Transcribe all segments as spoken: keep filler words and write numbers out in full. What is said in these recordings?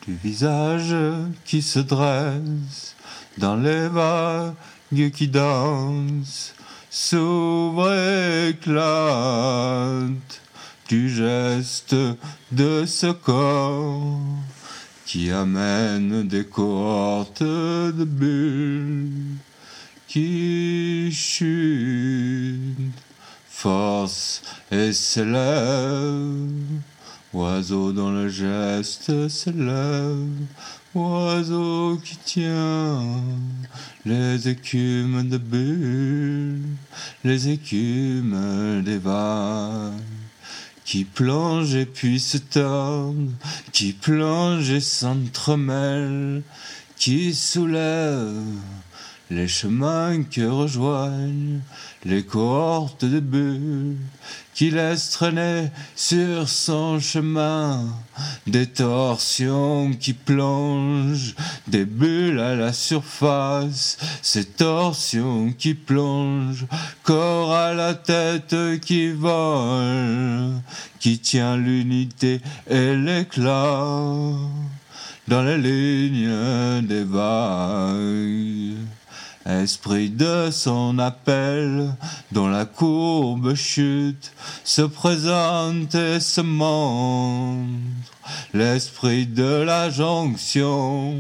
Du visage qui se dresse dans les vagues qui dansent, s'ouvre et éclate du geste de ce corps qui amène des cohortes de bulles qui chutent, force et s'élève. Oiseau dont le geste s'élève, oiseau qui tient les écumes de bulles, les écumes des vagues, qui plonge et puis se tord, qui plonge et s'entremêle, qui soulève les chemins que rejoignent les cohortes de bulles, qui laisse traîner sur son chemin des torsions qui plongent des bulles à la surface, ces torsions qui plongent, corps à la tête qui vole, qui tient l'unité et l'éclat dans les lignes des vagues. Esprit de son appel, dont la courbe chute, se présente et se montre, l'esprit de la jonction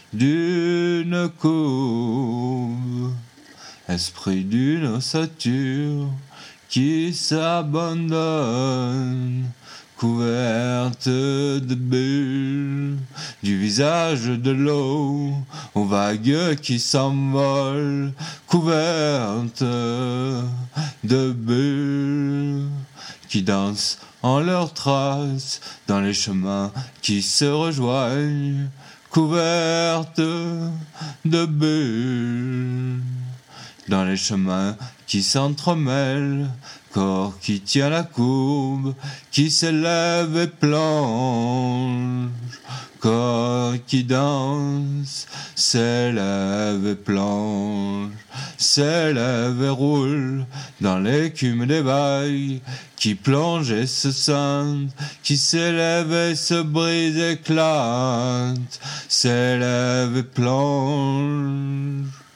d'une courbe, esprit d'une ossature qui s'abandonne, couverte de bulles, du visage de l'eau, aux vagues qui s'envolent, couverte de bulles, qui dansent en leurs traces, dans les chemins qui se rejoignent, couverte de bulles, dans les chemins qui s'entremêlent, corps qui tient la courbe, qui s'élève et plonge, corps qui danse, s'élève et plonge, s'élève et roule dans l'écume des vagues, qui plonge et se scinde, qui s'élève et se brise, éclate, s'élève et plonge.